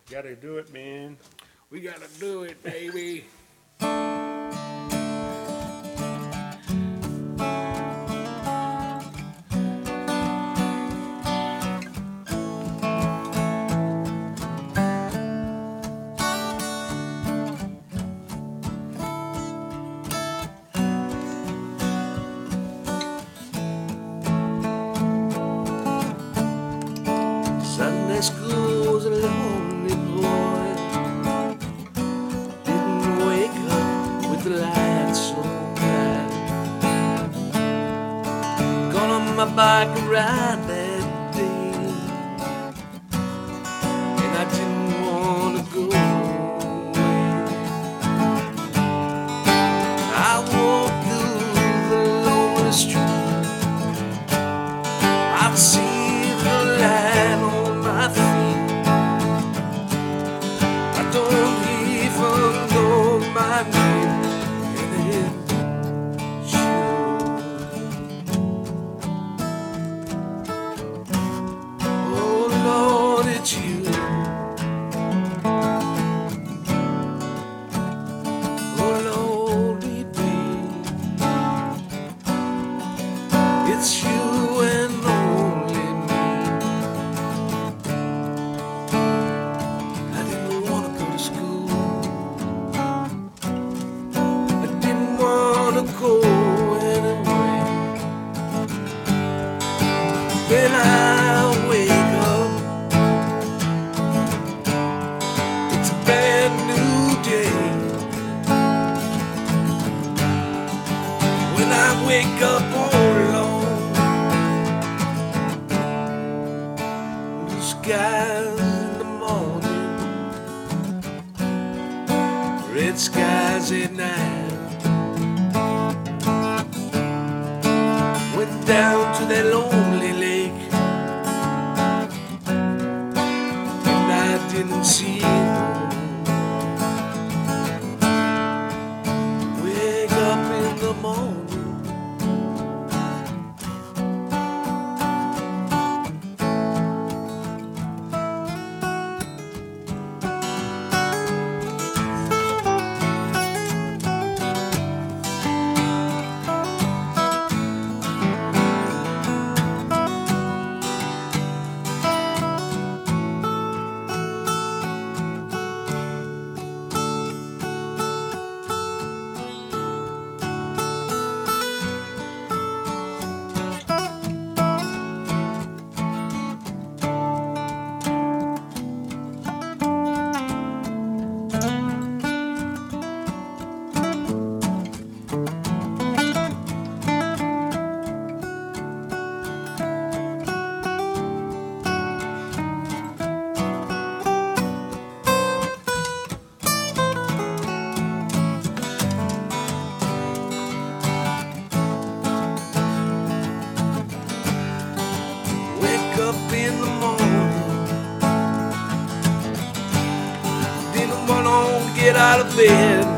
Gotta do it, man. We gotta do it, baby. Sunday school was a lonely boy. Didn't wake up with the lights so bright. Got on my bike and ride that day, and I didn't want to go away. I walked through the lonely street. I'd see the light on my feet. I don't even know my name, and it's you. Oh Lord, it's you. Oh Lord, it be. It's you and only me. I didn't want to go to school. I didn't want to go anyway. When I wake up, it's a brand new day. When I wake up, oh Lord, blue skies in the morning, red skies at night. Went down to that lonely lake, and I didn't see no. Wake up in the morning, wake up in the morning. Didn't want to get out of bed.